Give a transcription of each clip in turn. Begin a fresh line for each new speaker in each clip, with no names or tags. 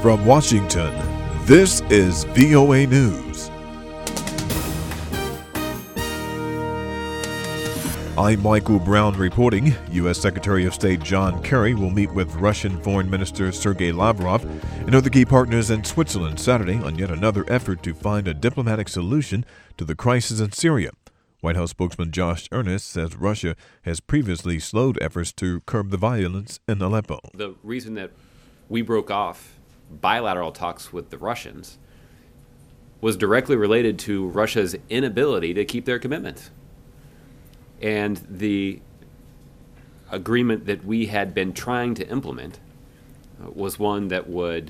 From Washington, this is VOA News. I'm Michael Brown reporting. U.S. Secretary of State John Kerry will meet with Russian Foreign Minister Sergei Lavrov and other key partners in Switzerland Saturday on yet another effort to find a diplomatic solution to the crisis in Syria. White House spokesman Josh Earnest says Russia has previously slowed efforts to curb the violence in Aleppo.
The reason that we broke off bilateral talks with the Russians was directly related to Russia's inability to keep their commitment. And the agreement that we had been trying to implement was one that would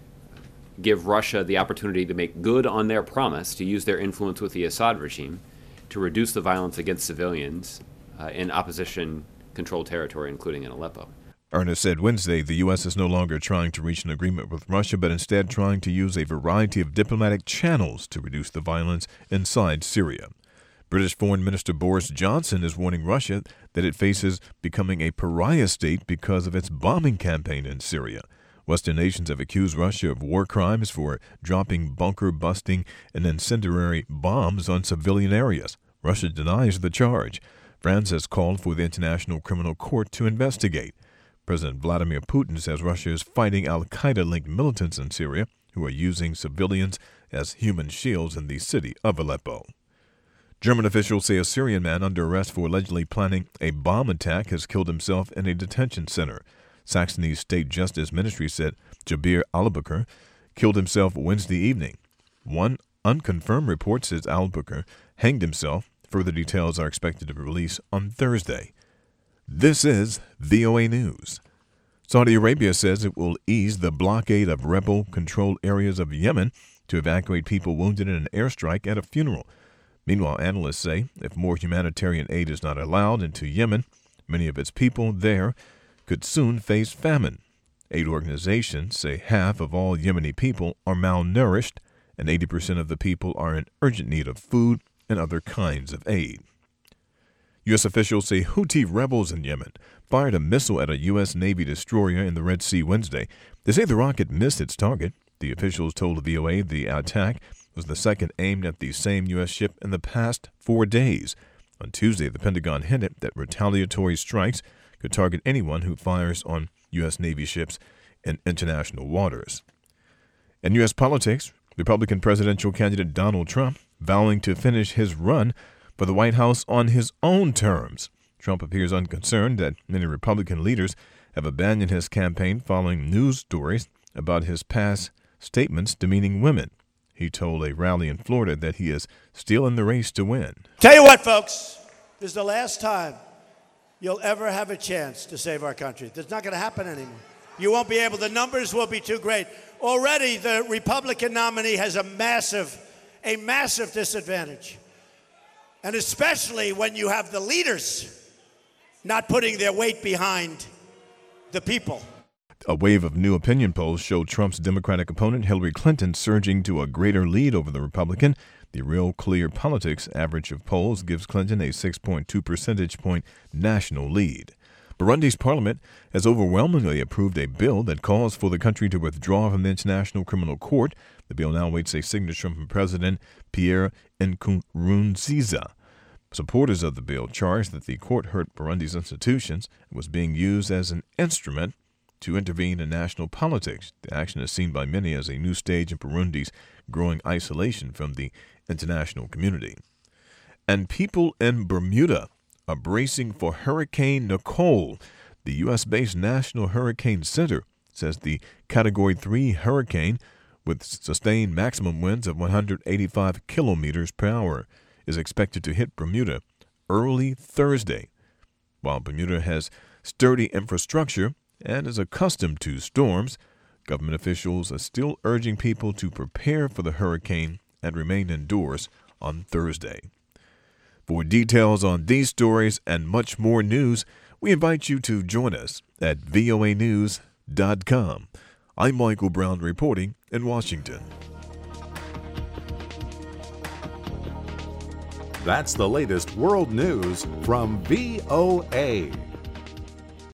give Russia the opportunity to make good on their promise to use their influence with the Assad regime to reduce the violence against civilians in opposition-controlled territory, including in Aleppo.
Earnest said Wednesday the U.S. is no longer trying to reach an agreement with Russia, but instead trying to use a variety of diplomatic channels to reduce the violence inside Syria. British Foreign Minister Boris Johnson is warning Russia that it faces becoming a pariah state because of its bombing campaign in Syria. Western nations have accused Russia of war crimes for dropping bunker-busting and incendiary bombs on civilian areas. Russia denies the charge. France has called for the International Criminal Court to investigate. President Vladimir Putin says Russia is fighting al-Qaeda-linked militants in Syria who are using civilians as human shields in the city of Aleppo. German officials say a Syrian man under arrest for allegedly planning a bomb attack has killed himself in a detention center. Saxony's State Justice Ministry said Jabir Albakr killed himself Wednesday evening. One unconfirmed report says Albakr hanged himself. Further details are expected to be released on Thursday. This is VOA News. Saudi Arabia says it will ease the blockade of rebel-controlled areas of Yemen to evacuate people wounded in an airstrike at a funeral. Meanwhile, analysts say if more humanitarian aid is not allowed into Yemen, many of its people there could soon face famine. Aid organizations say half of all Yemeni people are malnourished and 80% of the people are in urgent need of food and other kinds of aid. U.S. officials say Houthi rebels in Yemen fired a missile at a U.S. Navy destroyer in the Red Sea Wednesday. They say the rocket missed its target. The officials told the VOA the attack was the second aimed at the same U.S. ship in the past 4 days. On Tuesday, the Pentagon hinted that retaliatory strikes could target anyone who fires on U.S. Navy ships in international waters. In U.S. politics, Republican presidential candidate Donald Trump vowing to finish his run for the White House on his own terms. Trump appears unconcerned that many Republican leaders have abandoned his campaign following news stories about his past statements demeaning women. He told a rally in Florida that he is still in the race to win.
Tell you what, folks, this is the last time you'll ever have a chance to save our country. That's not going to happen anymore. You won't be able. The numbers will be too great. Already, the Republican nominee has a massive disadvantage. And especially when you have the leaders not putting their weight behind the people.
A wave of new opinion polls showed Trump's Democratic opponent Hillary Clinton surging to a greater lead over the Republican. The Real Clear Politics average of polls gives Clinton a 6.2 percentage point national lead. Burundi's parliament has overwhelmingly approved a bill that calls for the country to withdraw from the International Criminal Court. The bill now awaits a signature from President Pierre Nkurunziza. Supporters of the bill charge that the court hurt Burundi's institutions and was being used as an instrument to intervene in national politics. The action is seen by many as a new stage in Burundi's growing isolation from the international community. And people in Bermuda are bracing for Hurricane Nicole. The U.S.-based National Hurricane Center says the Category 3 hurricane with sustained maximum winds of 185 kilometers per hour is expected to hit Bermuda early Thursday. While Bermuda has sturdy infrastructure and is accustomed to storms, government officials are still urging people to prepare for the hurricane and remain indoors on Thursday. For details on these stories and much more news, we invite you to join us at voanews.com. I'm Michael Brown reporting in Washington.
That's the latest world news from VOA.